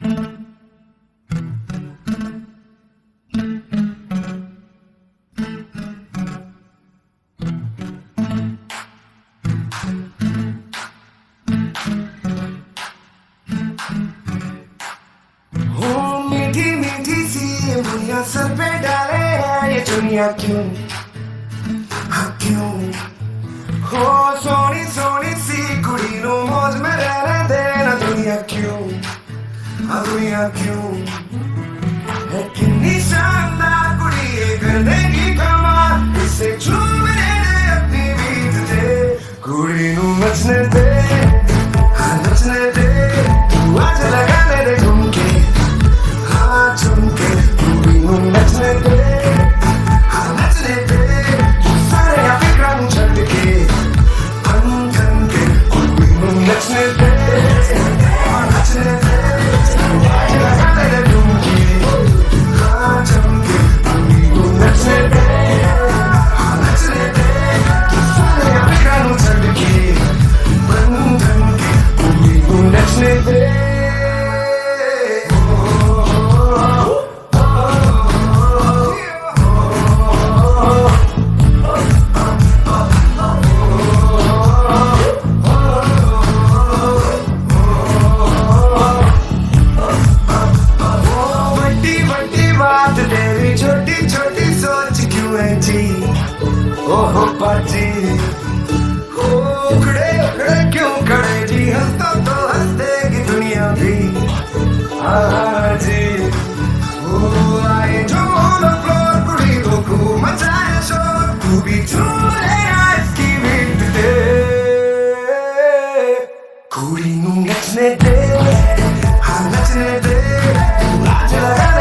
मीठी मीठी सी बुनिया सर पे डाले है ये दुनिया क्यों, हाँ क्यों हो सोनी सोनी सी कुड़ी नो मौज में रहने देना दुनिया क्यों, हाँ दुनिया क्यों है कितनी शानदार कुड़ी ये करने की कमाल इसे छूने दे अपनी बीत दे कुड़ी नु नचने दे, हाँ नचने दे तू आज लगा मेरे झुमके नचने दे, हाँ नचने दे सारे फिक्रा नू छड्ड के बन ठन के नचने दे, हाँ नचने दे आज लगा मेरे झुमके हाँ झुमके नचने दे, हाँ नचने दे सारे फिक्रा नू छड्ड के बन ठन के नचने दे। तेरी छोटी छोटी सोच क्यों है जी, ओहो पाजी उखड़े उखड़े क्यों खड़े जी, हंसता तो हंस देगी दुनिया भी हाँ जी ओ आए जो ऑन द फ्लोर कुड़ी तो खूब मचाए शोर तू भी झूले आज की बीट दे कुड़ी नू नचने दे, हाँ नचने दे आज लगा